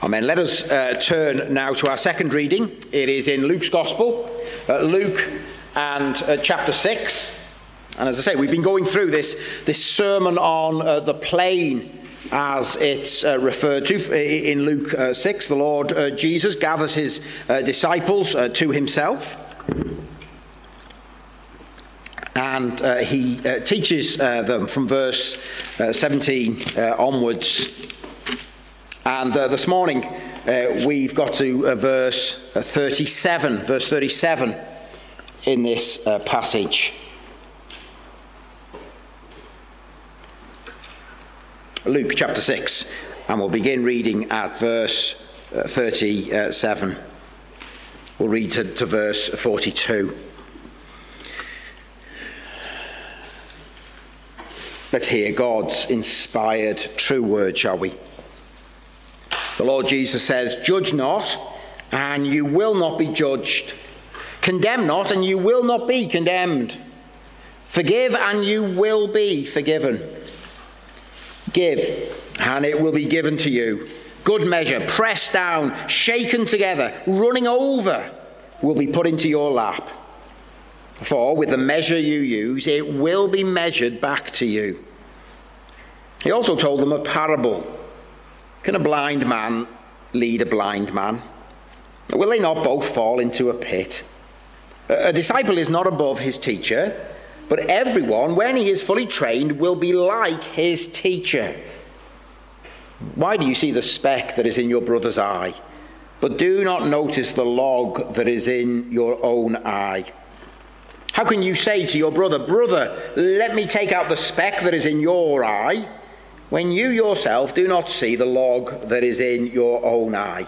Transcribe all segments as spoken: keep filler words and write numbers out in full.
Amen. Let us uh, turn now to our second reading. It is in Luke's Gospel, uh, Luke and uh, chapter six. And as I say, we've been going through this, this sermon on uh, the plain, as it's uh, referred to in Luke uh, six. The Lord uh, Jesus gathers his uh, disciples uh, to himself. And uh, he uh, teaches uh, them from verse uh, seventeen uh, onwards. And uh, this morning uh, we've got to uh, verse uh, thirty-seven, verse thirty-seven in this uh, passage. Luke chapter six, and we'll begin reading at verse uh, thirty-seven. We'll read to, to verse forty-two. Let's hear God's inspired true word, shall we? The Lord Jesus says, "Judge not, and you will not be judged. Condemn not, and you will not be condemned. Forgive, and you will be forgiven. Give, and it will be given to you. Good measure, pressed down, shaken together, running over, will be put into your lap. For with the measure you use, it will be measured back to you." He also told them a parable. Can a blind man lead a blind man? Will they not both fall into a pit? A disciple is not above his teacher, but everyone, when he is fully trained, will be like his teacher. Why do you see the speck that is in your brother's eye, but do not notice the log that is in your own eye? How can you say to your brother, "Brother, let me take out the speck that is in your eye," when you yourself do not see the log that is in your own eye?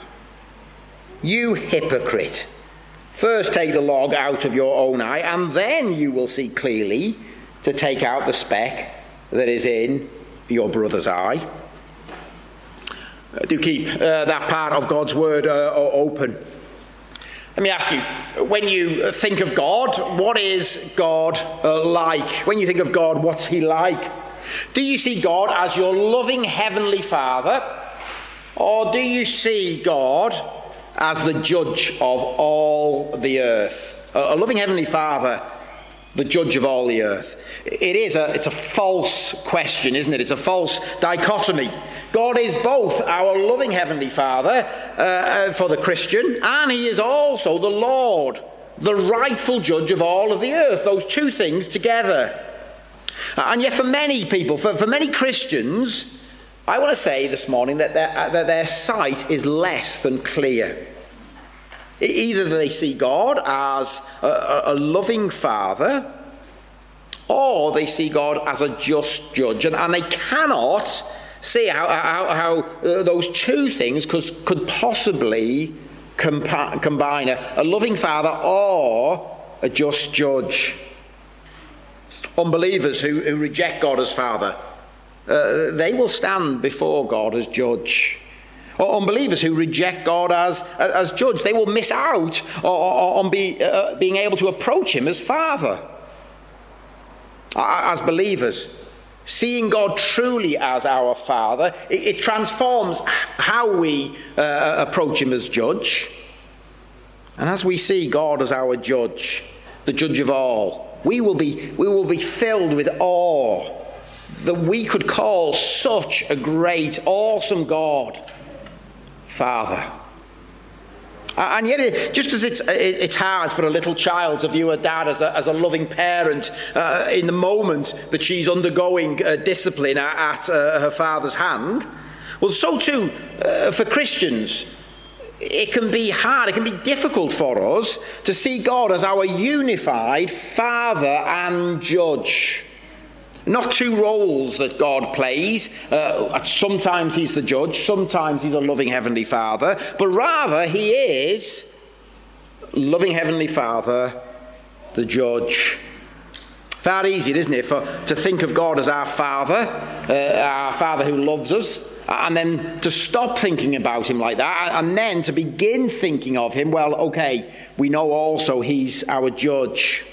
You hypocrite! First take the log out of your own eye, and then you will see clearly to take out the speck that is in your brother's eye. Uh, do keep uh, that part of God's word uh, open. Let me ask you, when you think of God, what is God uh, like? When you think of God, what's he like? Do you see God as your loving heavenly Father, or do you see God as the judge of all the earth? A loving heavenly Father, the judge of all the earth. It is a, it's a false question, isn't it? It's a false dichotomy. God is both our loving heavenly Father uh, for the Christian, and he is also the Lord, the rightful judge of all of the earth. Those two things together. And yet for many people, for, for many Christians, I want to say this morning that their, that their sight is less than clear. Either they see God as a, a loving Father, or they see God as a just judge. And, and they cannot see how, how, how those two things could, could possibly compa- combine a, a loving Father or a just judge. Unbelievers who, who reject God as Father, uh, they will stand before God as judge. Or unbelievers who reject God as, as judge, they will miss out on be, uh, being able to approach him as Father. As believers, seeing God truly as our Father, it, it transforms how we uh, approach him as judge. And as we see God as our judge, the judge of all, we will be, we will be filled with awe that we could call such a great, awesome God Father. And yet, it, just as it's, it, it's hard for a little child to view a dad as a, as a loving parent uh, in the moment that she's undergoing uh, discipline at, at uh, her father's hand, well, so too uh, for Christians, it can be hard, it can be difficult for us to see God as our unified Father and Judge. Not two roles that God plays. Uh, sometimes he's the judge, sometimes he's a loving heavenly Father, but rather he is loving heavenly Father, the judge. Far easier, isn't it, for to think of God as our Father, uh, our Father who loves us, and then to stop thinking about him like that, and then to begin thinking of him, well, okay, we know also he's our judge.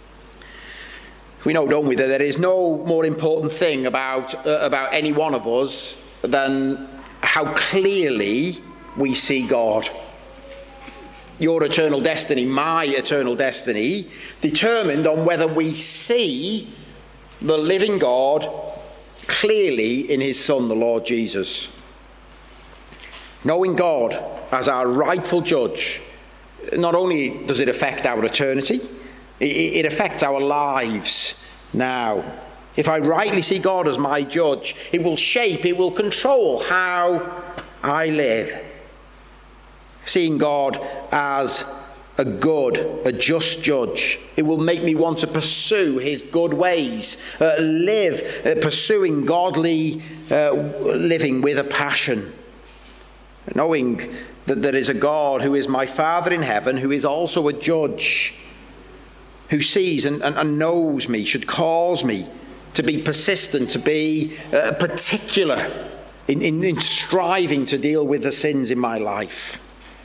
We know, don't we, that there is no more important thing about uh, about any one of us than how clearly we see God. Your eternal destiny, my eternal destiny, determined on whether we see the living God clearly in his Son, the Lord Jesus. Knowing God as our rightful judge, not only does it affect our eternity, it affects our lives now. If I rightly see God as my judge, it will shape, it will control how I live. Seeing God as a good, a just judge, it will make me want to pursue his good ways, uh, live, uh, pursuing godly uh, living with a passion. Knowing that there is a God who is my Father in heaven, who is also a judge, who sees and, and, and knows me, should cause me to be persistent, to be uh, particular in, in, in striving to deal with the sins in my life.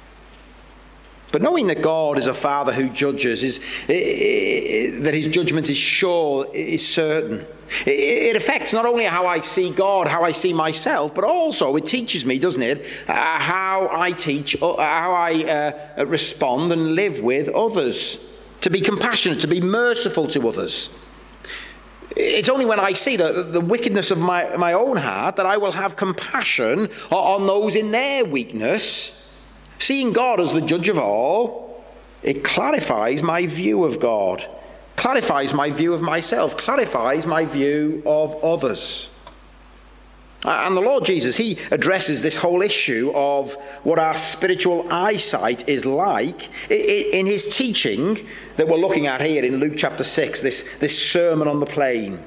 But knowing that God is a Father who judges, is, that his judgment is sure, is certain. It affects not only how I see God, how I see myself, but also it teaches me, doesn't it, uh, how I teach, uh, how I uh, respond and live with others. To be compassionate, to be merciful to others. It's only when I see the, the wickedness of my, my own heart that I will have compassion on those in their weakness. Seeing God as the judge of all, it clarifies my view of God, clarifies my view of myself, clarifies my view of others. And the Lord Jesus, he addresses this whole issue of what our spiritual eyesight is like in his teaching that we're looking at here in Luke chapter six, this, this Sermon on the Plain.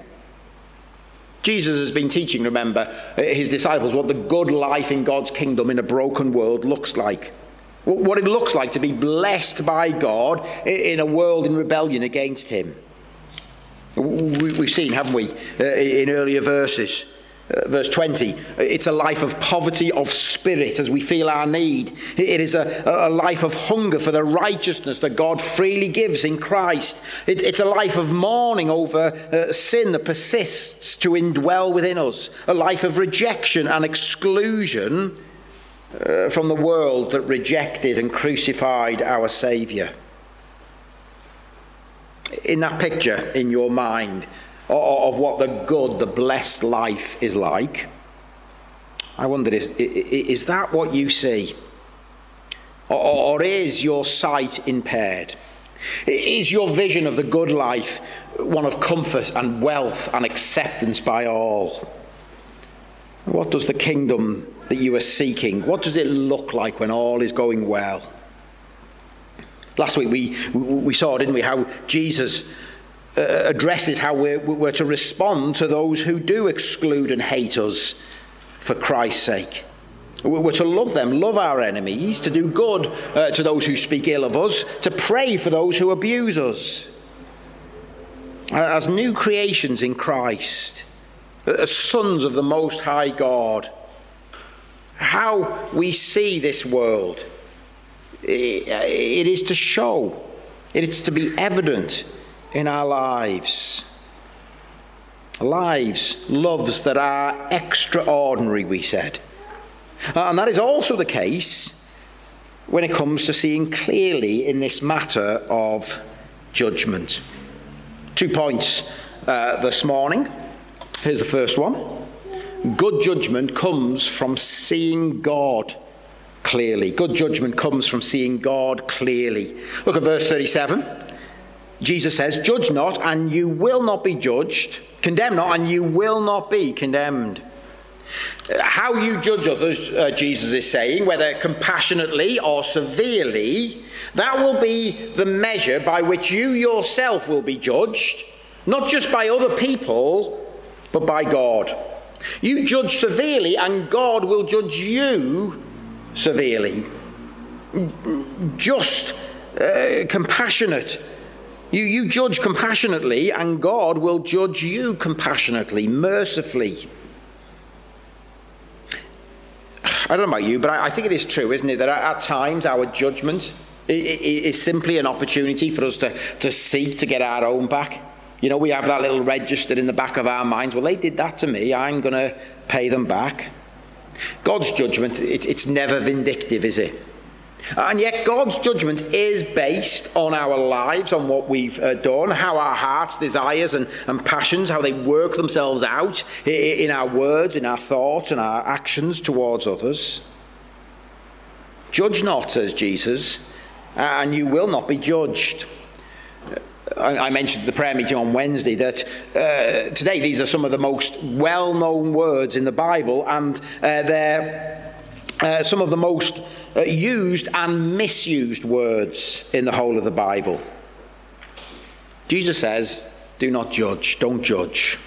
Jesus has been teaching, remember, his disciples what the good life in God's kingdom in a broken world looks like. What it looks like to be blessed by God in a world in rebellion against him. We've seen, haven't we, in earlier verses. Uh, verse twenty, it's a life of poverty of spirit as we feel our need. It is a, a life of hunger for the righteousness that God freely gives in Christ. It, it's a life of mourning over uh, sin that persists to indwell within us. A life of rejection and exclusion uh, from the world that rejected and crucified our Saviour. In that picture in your mind, of what the good, the blessed life is like, I wonder, is, is that what you see? Or, or is your sight impaired? Is your vision of the good life one of comfort and wealth and acceptance by all? What does the kingdom that you are seeking, what does it look like when all is going well? Last week we, we saw, didn't we, how Jesus Uh, addresses how we're, we're to respond to those who do exclude and hate us for Christ's sake. We're to love them, love our enemies, to do good uh, to those who speak ill of us, to pray for those who abuse us. As new creations in Christ, as sons of the Most High God, how we see this world, it is to show, it is to be evident in our lives. Lives, loves that are extraordinary, we said. And that is also the case when it comes to seeing clearly in this matter of judgment. Two points uh, this morning. Here's the first one. Good judgment comes from seeing God clearly. Good judgment comes from seeing God clearly. Look at verse thirty-seven. Jesus says, "Judge not, and you will not be judged. Condemn not, and you will not be condemned." How you judge others, uh, Jesus is saying, whether compassionately or severely, that will be the measure by which you yourself will be judged, not just by other people, but by God. You judge severely, and God will judge you severely. Just, uh, compassionate. You, you judge compassionately, and God will judge you compassionately, mercifully. I don't know about you, but I, I think it is true, isn't it, that at, at times our judgment is simply an opportunity for us to, to seek to get our own back. You know, we have that little register in the back of our minds. Well, they did that to me. I'm going to pay them back. God's judgment, it, it's never vindictive, is it? And yet God's judgment is based on our lives, on what we've uh, done, how our hearts, desires and, and passions, how they work themselves out in our words, in our thoughts and our actions towards others. Judge not, says Jesus, and you will not be judged. I mentioned at the prayer meeting on Wednesday that uh, today these are some of the most well-known words in the Bible, and uh, they're uh, some of the most uh, used and misused words in the whole of the Bible. Jesus says, do not judge, don't judge.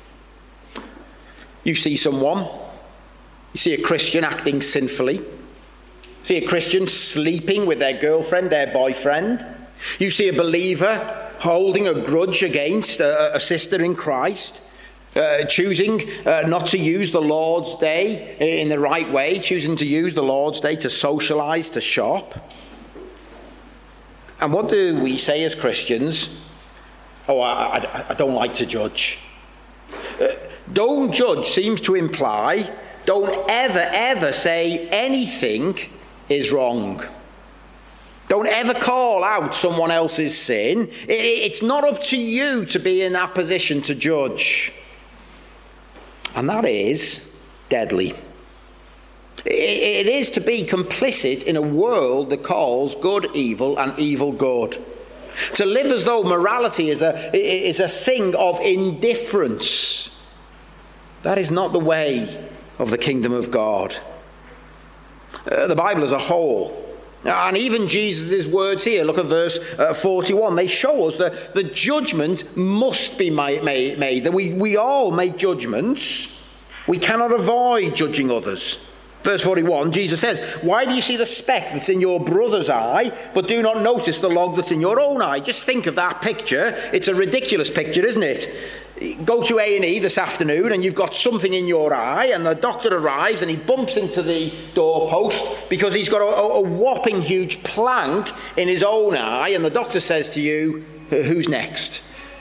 You see someone, you see a Christian acting sinfully, see a Christian sleeping with their girlfriend, their boyfriend. You see a believer holding a grudge against a, a sister in Christ, uh, choosing uh, not to use the Lord's Day in the right way, choosing to use the Lord's Day to socialise, to shop. And what do we say as Christians? Oh, I, I, I don't like to judge. Uh, don't judge seems to imply don't ever, ever say anything is wrong. Don't ever call out someone else's sin. It's not up to you to be in that position to judge. And that is deadly. It is to be complicit in a world that calls good evil and evil good. To live as though morality is a, is a thing of indifference. That is not the way of the kingdom of God. Uh, the Bible as a whole, and even Jesus' words here, look at verse uh, forty-one, they show us that the judgment must be made, made that we, we all make judgments. We cannot avoid judging others. Verse forty-one, Jesus says, why do you see the speck that's in your brother's eye, but do not notice the log that's in your own eye? Just think of that picture. It's a ridiculous picture, isn't it? Go to A and E this afternoon and you've got something in your eye, and the doctor arrives and he bumps into the doorpost because he's got a, a whopping huge plank in his own eye, and the doctor says to you, who's next?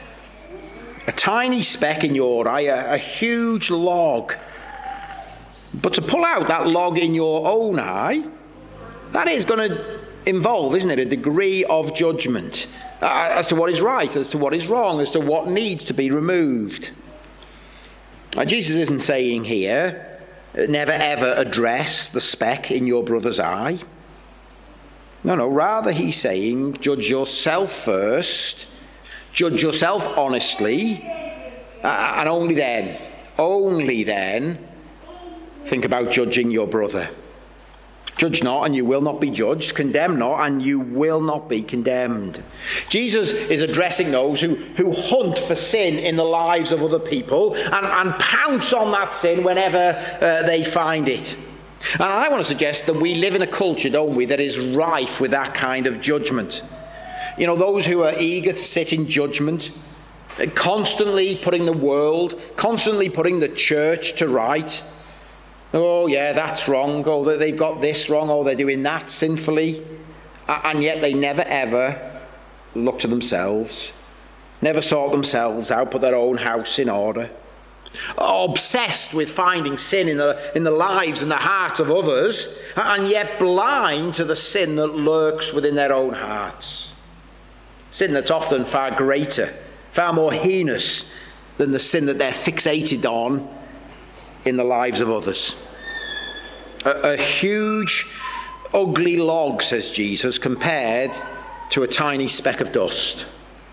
A tiny speck in your eye, a, a huge log. But to pull out that log in your own eye, that is going to involve, isn't it, a degree of judgment uh, as to what is right, as to what is wrong, as to what needs to be removed. Now, Jesus isn't saying here, never ever address the speck in your brother's eye. No, no, rather he's saying, judge yourself first, judge yourself honestly, uh, and only then, only then, think about judging your brother. Judge not, and you will not be judged. Condemn not, and you will not be condemned. Jesus is addressing those who, who hunt for sin in the lives of other people and, and pounce on that sin whenever uh, they find it. And I want to suggest that we live in a culture, don't we, that is rife with that kind of judgment. You know, those who are eager to sit in judgment, constantly putting the world, constantly putting the church to right. Oh, yeah, that's wrong. Oh, they've got this wrong. Oh, they're doing that sinfully. And yet they never, ever look to themselves. Never sort themselves out, put their own house in order. Obsessed with finding sin in the, in the lives and the hearts of others, and yet blind to the sin that lurks within their own hearts. Sin that's often far greater, far more heinous than the sin that they're fixated on in the lives of others. A, a huge, ugly log, says Jesus, compared to a tiny speck of dust.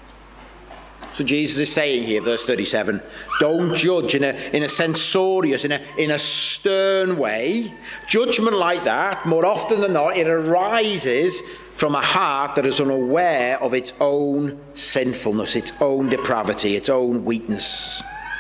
So Jesus is saying here, verse thirty-seven, don't judge in a, in a censorious, in a, in a stern way. Judgment like that, more often than not, it arises from a heart that is unaware of its own sinfulness, its own depravity, its own weakness.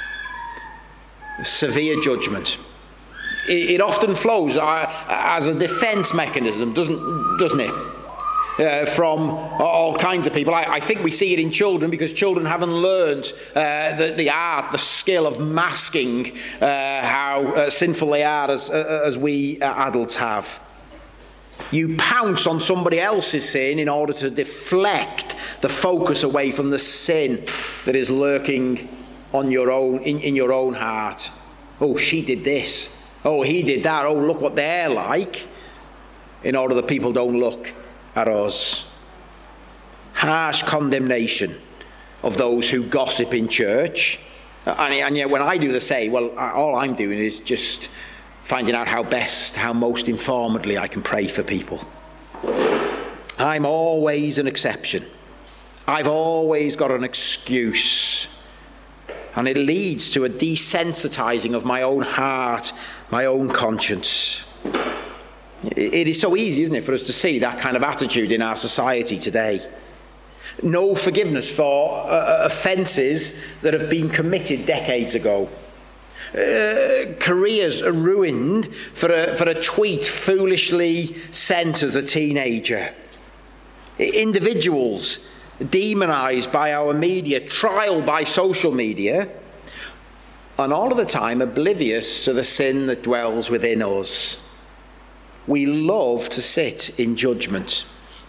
Severe judgment. It, it often flows uh, as a defense mechanism, doesn't, doesn't it? Uh, from all kinds of people. I, I think we see it in children because children haven't learned uh, the, the art, the skill of masking uh, how uh, sinful they are as, uh, as we uh, adults have. You pounce on somebody else's sin in order to deflect the focus away from the sin that is lurking on your own, in, in your own heart. Oh, she did this. Oh, he did that. Oh, look what they're like. In order that people don't look at us. Harsh condemnation of those who gossip in church. And, and yet when I do the same, well, all I'm doing is just finding out how best, how most informedly I can pray for people. I'm always an exception. I've always got an excuse. And it leads to a desensitizing of my own heart, my own conscience. It is so easy, isn't it, for us to see that kind of attitude in our society today. No forgiveness for uh, offences that have been committed decades ago. Uh, careers are ruined for a, for a tweet foolishly sent as a teenager. Individuals demonised by our media, trialed by social media, and all of the time oblivious to the sin that dwells within us. We love to sit in judgment.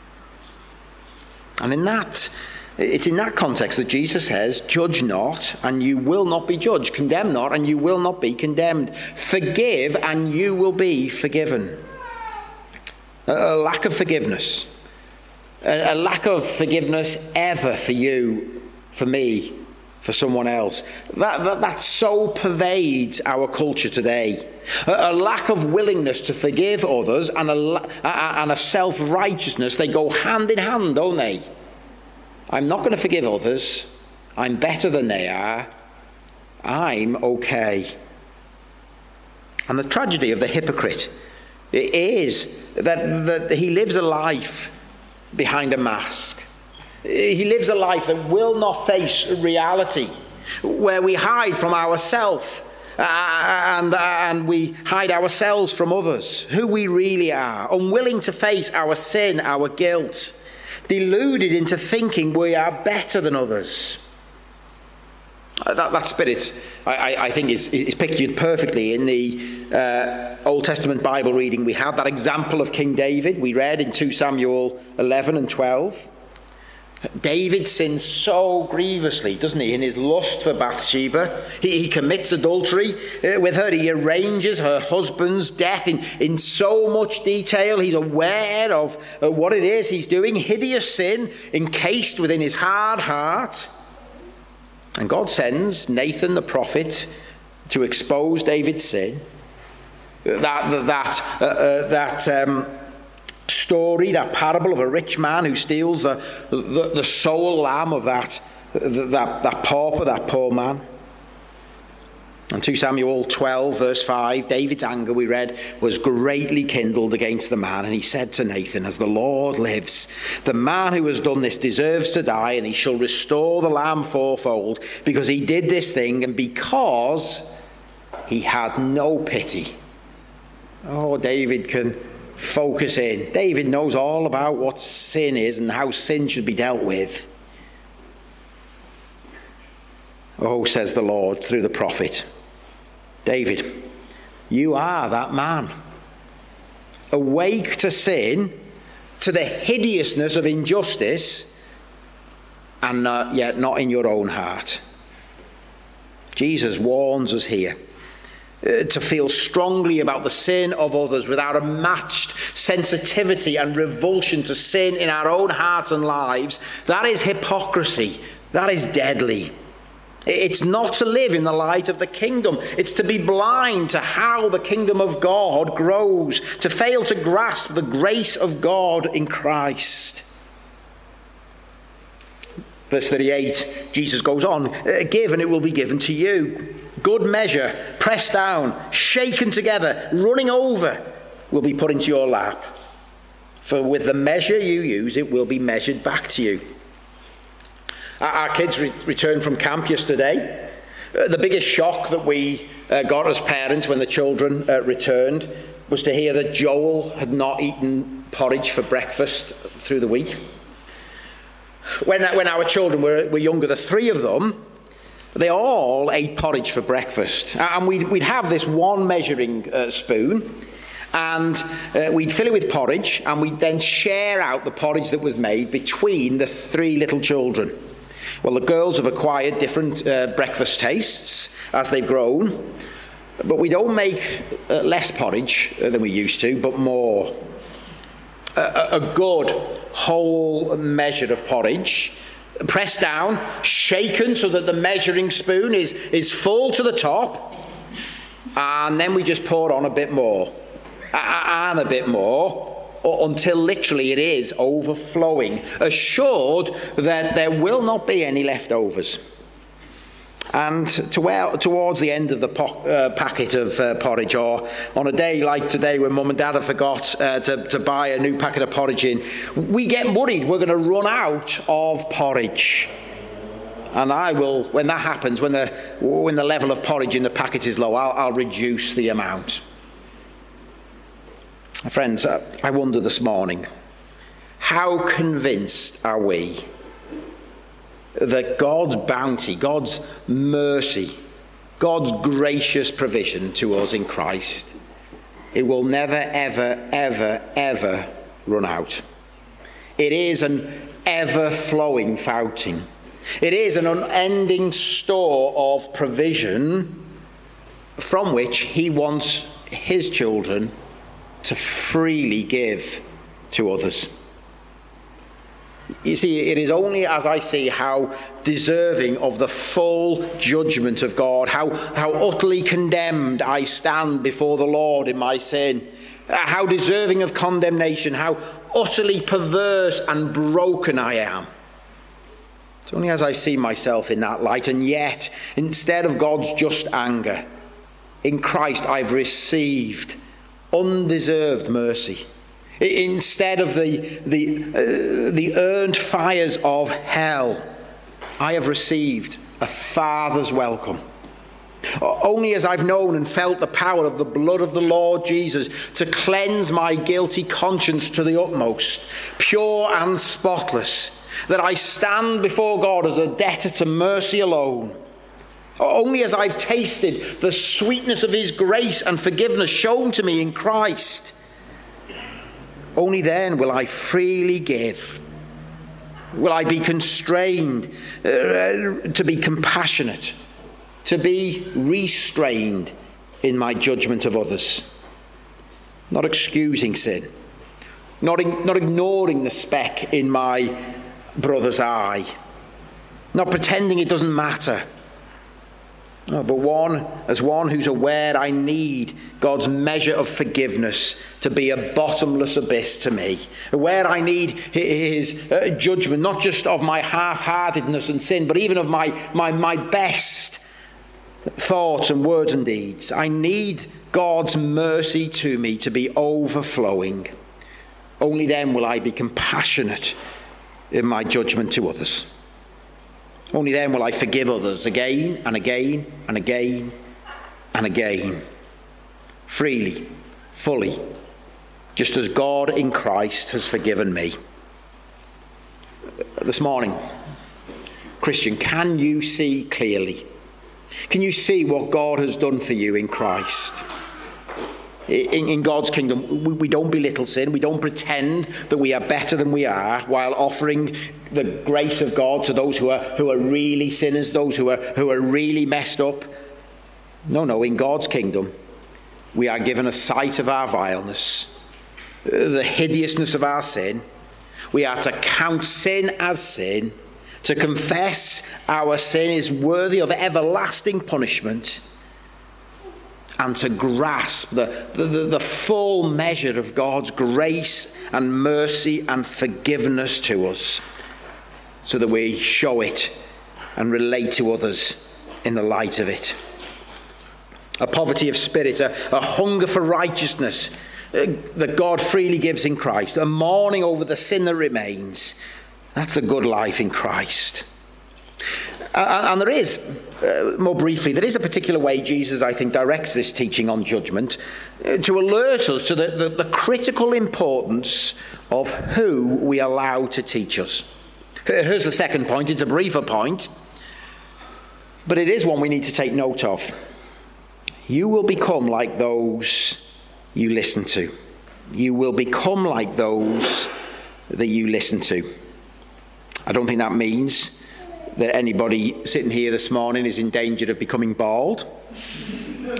And in that, it's in that context that Jesus says, judge not, and you will not be judged. Condemn not, and you will not be condemned. Forgive, and you will be forgiven. A lack of forgiveness. A lack of forgiveness ever for you, for me, for someone else. That, that, that so pervades our culture today. A, a lack of willingness to forgive others and a, and a self-righteousness, they go hand in hand, don't they? I'm not going to forgive others. I'm better than they are. I'm okay. And the tragedy of the hypocrite is that, that he lives a life behind a mask. He lives a life that will not face reality, where we hide from ourselves uh, and, uh, and we hide ourselves from others, who we really are, unwilling to face our sin, our guilt, deluded into thinking we are better than others. Uh, that, that spirit, I, I think, is, is pictured perfectly in the uh, Old Testament Bible reading we had. That example of King David we read in Second Samuel eleven and twelve. David sins so grievously, doesn't he, in his lust for Bathsheba. He, he commits adultery uh, with her. He arranges her husband's death in, in so much detail. He's aware of uh, what it is he's doing. Hideous sin encased within his hard heart. And God sends Nathan the prophet to expose David's sin. That, that, uh, uh, that um, story, that parable of a rich man who steals the, the, the sole lamb of that, that, that pauper, that poor man. And Second Samuel twelve, verse five, David's anger, we read, was greatly kindled against the man. And he said to Nathan, as the Lord lives, the man who has done this deserves to die, and he shall restore the lamb fourfold, because he did this thing, and because he had no pity. Oh, David can focus in. David knows all about what sin is and how sin should be dealt with. Oh, says the Lord through the prophet, David, you are that man. Awake to sin, to the hideousness of injustice, and uh, yet not in your own heart. Jesus warns us here uh, to feel strongly about the sin of others without a matched sensitivity and revulsion to sin in our own hearts and lives. That is hypocrisy. That is deadly. It's not to live in the light of the kingdom. It's to be blind to how the kingdom of God grows, to fail to grasp the grace of God in Christ. Verse thirty-eight, Jesus goes on, give and it will be given to you. Good measure, pressed down, shaken together, running over, will be put into your lap. For with the measure you use, it will be measured back to you. Our kids re- returned from camp yesterday. Uh, the biggest shock that we uh, got as parents when the children uh, returned was to hear that Joel had not eaten porridge for breakfast through the week. When, when our children were, were younger, the three of them, they all ate porridge for breakfast. And we'd, we'd have this one measuring uh, spoon, and uh, we'd fill it with porridge, and we'd then share out the porridge that was made between the three little children. Well, the girls have acquired different uh, breakfast tastes as they've grown. But we don't make uh, less porridge than we used to, but more. A, a good whole measure of porridge, pressed down, shaken so that the measuring spoon is, is full to the top, and then we just pour on a bit more, and a bit more, until literally it is overflowing, assured that there will not be any leftovers. And to where, towards the end of the po- uh, packet of uh, porridge, or on a day like today when Mum and Dad have forgot uh, to, to buy a new packet of porridge in, we get worried we're going to run out of porridge. And I will, when that happens, when the when the level of porridge in the packet is low, I'll, I'll reduce the amount. Friends, I wonder this morning, how convinced are we that God's bounty, God's mercy, God's gracious provision to us in Christ, it will never, ever, ever, ever run out. It is an ever-flowing fountain. It is an unending store of provision from which he wants his children to freely give to others. You see, it is only as I see how deserving of the full judgment of God, how, how utterly condemned I stand before the Lord in my sin, how deserving of condemnation, how utterly perverse and broken I am. It's only as I see myself in that light, and yet, instead of God's just anger, in Christ I've received undeserved mercy. Instead of the, the, uh, the earned fires of hell, I have received a Father's welcome. Only as I've known and felt the power of the blood of the Lord Jesus to cleanse my guilty conscience to the utmost, pure and spotless, that I stand before God as a debtor to mercy alone. Only as I've tasted the sweetness of his grace and forgiveness shown to me in Christ, only then will I freely give. Will I be constrained uh, to be compassionate, to be restrained in my judgment of others. Not excusing sin, not, in, not ignoring the speck in my brother's eye, not pretending it doesn't matter. No, but one, as one who's aware I need God's measure of forgiveness to be a bottomless abyss to me. Aware I need his uh, judgment, not just of my half-heartedness and sin, but even of my, my, my best thoughts and words and deeds. I need God's mercy to me to be overflowing. Only then will I be compassionate in my judgment to others. Only then will I forgive others again and again and again and again. Freely, fully, just as God in Christ has forgiven me. This morning, Christian, can you see clearly? Can you see what God has done for you in Christ? In, in God's kingdom, we, we don't belittle sin. We don't pretend that we are better than we are while offering the grace of God to those who are who are really sinners, those who are who are really messed up. No, no. In God's kingdom, we are given a sight of our vileness, the hideousness of our sin. We are to count sin as sin, to confess our sin is worthy of everlasting punishment, and to grasp the, the, the full measure of God's grace and mercy and forgiveness to us, so that we show it and relate to others in the light of it. A poverty of spirit, a, a hunger for righteousness uh, that God freely gives in Christ, a mourning over the sin that remains. That's the good life in Christ. Uh, and there is, uh, more briefly, there is a particular way Jesus, I think, directs this teaching on judgment uh, to alert us to the, the, the critical importance of who we allow to teach us. Here's the second point. It's a briefer point, but it is one we need to take note of. You will become like those you listen to. You will become like those that you listen to. I don't think that means that anybody sitting here this morning is in danger of becoming bald.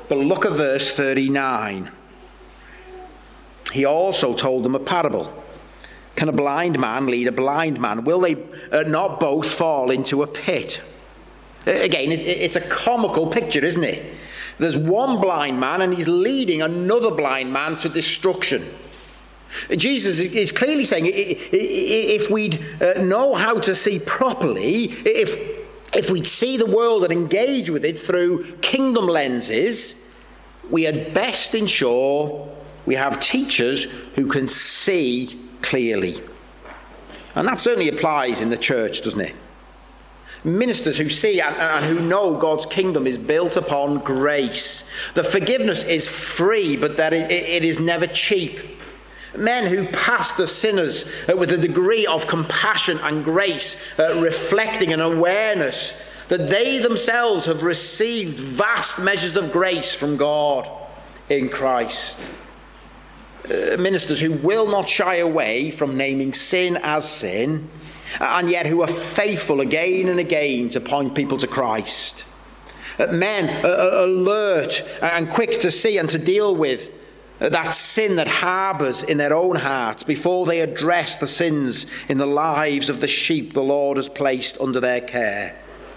But look at verse thirty-nine. He also told them a parable. Can a blind man lead a blind man? Will they uh, not both fall into a pit? Again, it, it's a comical picture, isn't it? There's one blind man and he's leading another blind man to destruction. Jesus is clearly saying if we'd know how to see properly, if, if we'd see the world and engage with it through kingdom lenses, we had best ensure we have teachers who can see clearly. And that certainly applies in the church, doesn't it? Ministers who see and, and who know God's kingdom is built upon grace. The forgiveness is free, but that it, it is never cheap. Men who pastor sinners with a degree of compassion and grace, uh, reflecting an awareness that they themselves have received vast measures of grace from God in Christ. Uh, ministers who will not shy away from naming sin as sin, and yet who are faithful again and again to point people to Christ. Uh, men uh, alert and quick to see and to deal with that sin that harbours in their own hearts before they address the sins in the lives of the sheep the Lord has placed under their care.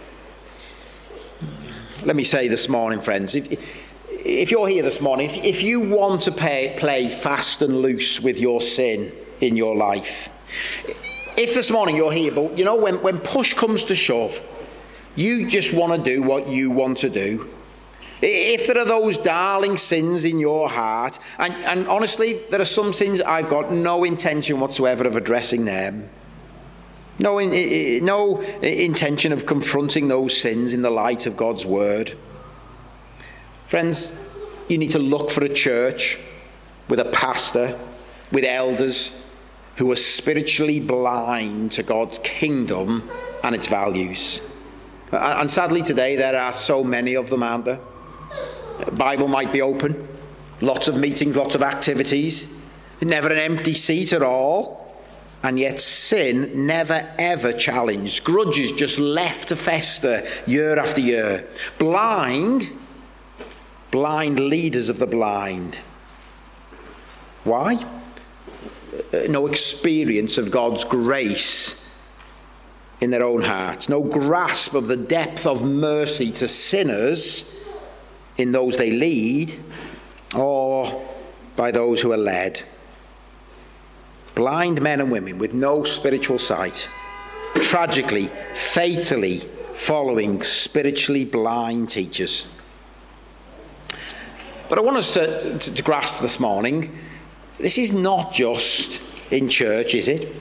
Let me say this morning, friends, if, if you're here this morning, if, if you want to pay, play fast and loose with your sin in your life, if this morning you're here, but you know, when, when push comes to shove, you just want to do what you want to do, if there are those darling sins in your heart, and, and honestly, there are some sins I've got no intention whatsoever of addressing them. No, in, no intention of confronting those sins in the light of God's word. Friends, you need to look for a church with a pastor, with elders who are spiritually blind to God's kingdom and its values. And sadly today there are so many of them, aren't there? Bible might be open, lots of meetings, lots of activities, never an empty seat at all, and yet sin never ever challenged, grudges just left to fester year after year. Blind, blind leaders of the blind. Why? No experience of God's grace in their own hearts, no grasp of the depth of mercy to sinners in those they lead, or by those who are led. Blind men and women with no spiritual sight, tragically, fatally following spiritually blind teachers. But I want us to, to, to grasp this morning, this is not just in church, is it?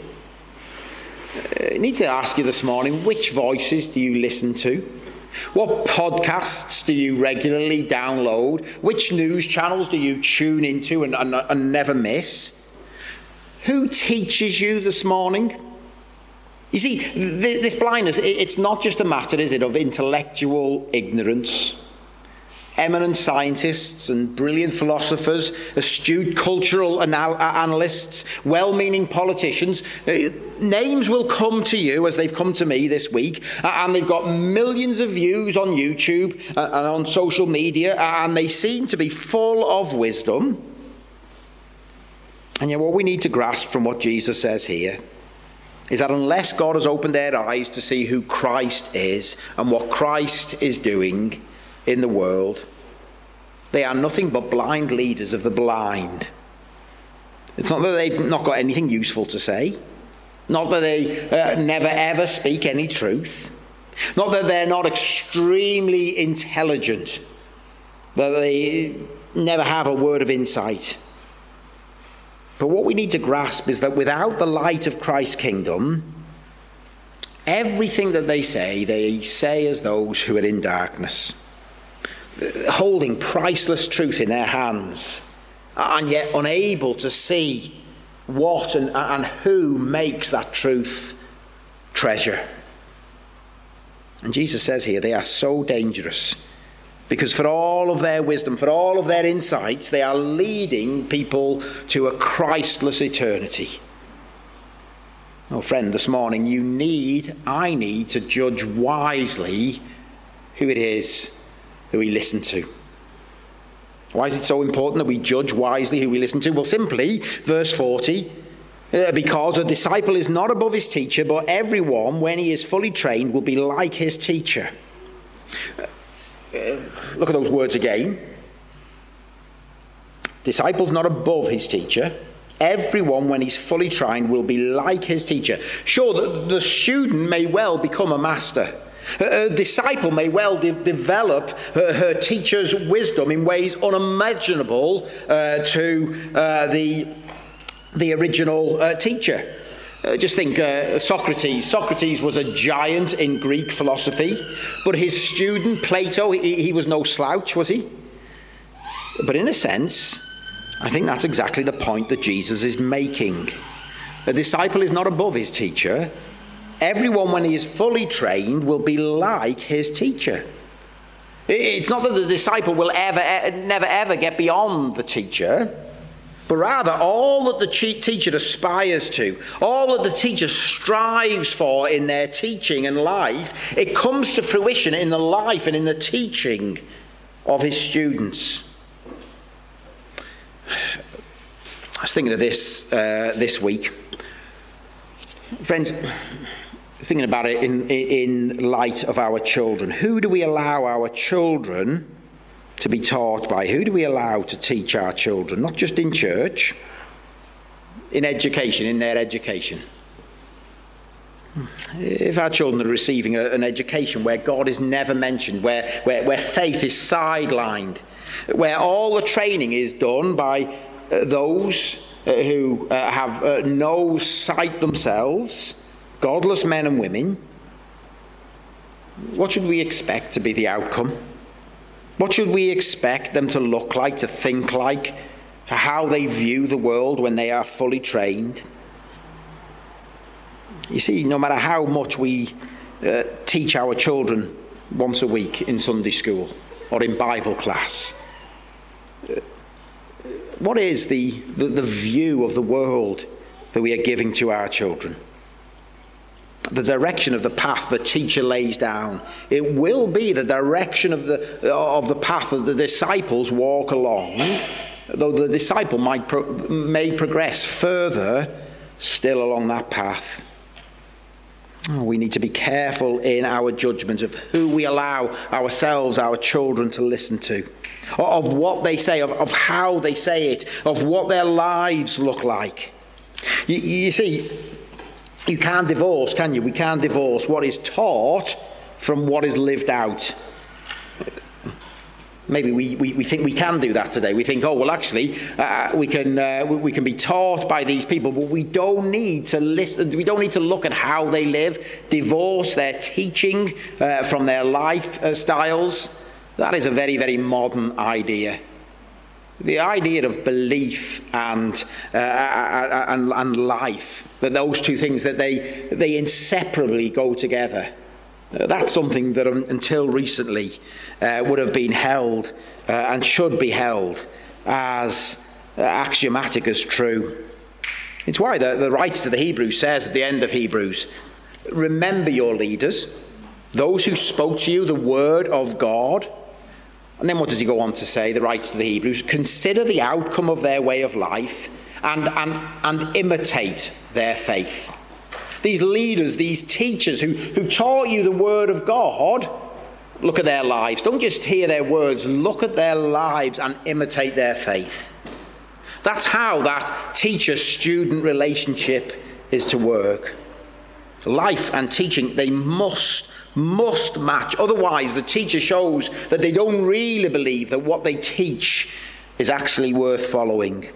I need to ask you this morning, which voices do you listen to? What podcasts do you regularly download? Which news channels do you tune into and, and, and never miss? Who teaches you this morning? You see, th- this blindness, it, it's not just a matter, is it, of intellectual ignorance. Eminent scientists and brilliant philosophers, astute cultural anal- analysts, well-meaning politicians, uh, names will come to you as they've come to me this week, uh, and they've got millions of views on YouTube uh, and on social media, uh, and they seem to be full of wisdom. And yet what we need to grasp from what Jesus says here is that unless God has opened their eyes to see who Christ is and what Christ is doing in the world, they are nothing but blind leaders of the blind. It's not that they've not got anything useful to say, not that they uh, never ever speak any truth, not that they're not extremely intelligent, that they never have a word of insight. But what we need to grasp is that without the light of Christ's kingdom, everything that they say, they say as those who are in darkness, holding priceless truth in their hands, and yet unable to see what and, and who makes that truth treasure. And Jesus says here they are so dangerous because for all of their wisdom, for all of their insights, they are leading people to a Christless eternity. Oh, friend, this morning you need, I need to judge wisely who it is that we listen to. Why is it so important that we judge wisely who we listen to? Well, simply, verse forty, uh, because a disciple is not above his teacher, but everyone, when he is fully trained, will be like his teacher. Uh, look at those words again. Disciple's not above his teacher. Everyone, when he's fully trained, will be like his teacher. Sure, the, the student may well become a master. A disciple may well de- develop her, her teacher's wisdom in ways unimaginable uh, to uh, the, the original uh, teacher. Uh, just think uh, Socrates. Socrates was a giant in Greek philosophy, but his student Plato, he, he was no slouch, was he? But in a sense, I think that's exactly the point that Jesus is making. A disciple is not above his teacher. Everyone, when he is fully trained, will be like his teacher. It's not that the disciple will ever, never, ever get beyond the teacher, but rather all that the teacher aspires to, all that the teacher strives for in their teaching and life, it comes to fruition in the life and in the teaching of his students. I was thinking of this uh, this week. Friends, thinking about it in, in light of our children. Who do we allow our children to be taught by? Who do we allow to teach our children? Not just in church, in education, in their education. If our children are receiving a, an education where God is never mentioned, where, where, where faith is sidelined, where all the training is done by uh, those uh, who uh, have uh, no sight themselves, godless men and women, what should we expect to be the outcome? What should we expect them to look like, to think like, how they view the world when they are fully trained? You see, no matter how much we uh, teach our children once a week in Sunday school or in Bible class, uh, what is the, the, the view of the world that we are giving to our children? The direction of the path the teacher lays down, it will be the direction of the of the path that the disciples walk along, though the disciple might pro, may progress further still along that path. Oh, we need to be careful in our judgment of who we allow ourselves, our children, to listen to, of what they say, of, of how they say it, of what their lives look like. You, you see, you can't divorce, can you? We can't divorce what is taught from what is lived out. Maybe we, we, we think we can do that today. We think, oh, well, actually, uh, we can uh, we, we can be taught by these people, but we don't need to listen. We don't need to look at how they live, divorce their teaching uh, from their lifestyles. That is a very, very modern idea. The idea of belief and, uh, and and life, that those two things, that they they inseparably go together. Uh, that's something that um, until recently uh, would have been held uh, and should be held as uh, axiomatic as true. It's why the, the writer to the Hebrews says at the end of Hebrews, remember your leaders, those who spoke to you the word of God. And then what does he go on to say, the writer to the Hebrews? Consider the outcome of their way of life and, and, and imitate their faith. These leaders, these teachers who, who taught you the word of God, look at their lives. Don't just hear their words, look at their lives and imitate their faith. That's how that teacher-student relationship is to work. Life and teaching, they must must match. Otherwise, the teacher shows that they don't really believe that what they teach is actually worth following.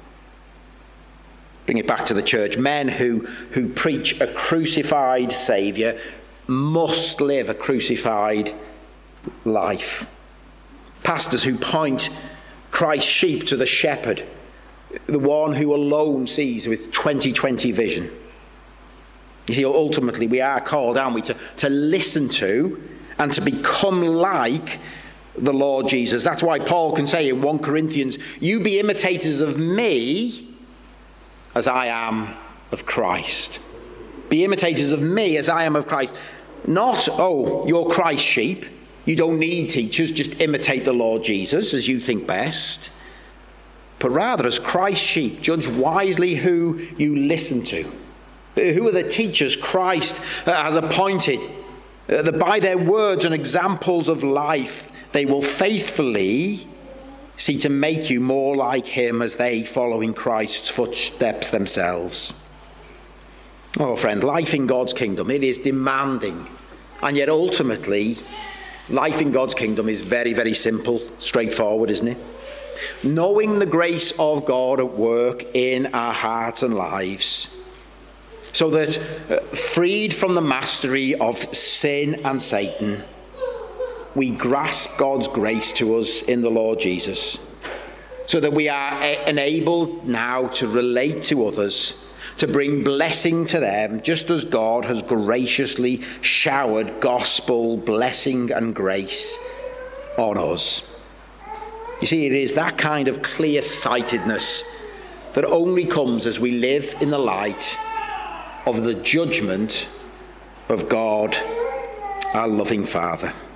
Bring it back to the church. Men who, who preach a crucified Saviour must live a crucified life. Pastors who point Christ's sheep to the shepherd, the one who alone sees with twenty twenty vision. You see, ultimately we are called, aren't we, to, to listen to and to become like the Lord Jesus. That's why Paul can say in First Corinthians, you be imitators of me as I am of Christ. Be imitators of me as I am of Christ. Not, oh, you're Christ's sheep. You don't need teachers, just imitate the Lord Jesus as you think best. But rather, as Christ's sheep, judge wisely who you listen to. Who are the teachers Christ has appointed, that by their words and examples of life, they will faithfully seek to make you more like him as they follow in Christ's footsteps themselves. Oh, friend, life in God's kingdom, it is demanding. And yet ultimately, life in God's kingdom is very, very simple, straightforward, isn't it? Knowing the grace of God at work in our hearts and lives, so that uh, freed from the mastery of sin and Satan, we grasp God's grace to us in the Lord Jesus, so that we are enabled now to relate to others, to bring blessing to them, just as God has graciously showered gospel blessing and grace on us. You see, it is that kind of clear-sightedness that only comes as we live in the light of the judgment of God, our loving Father.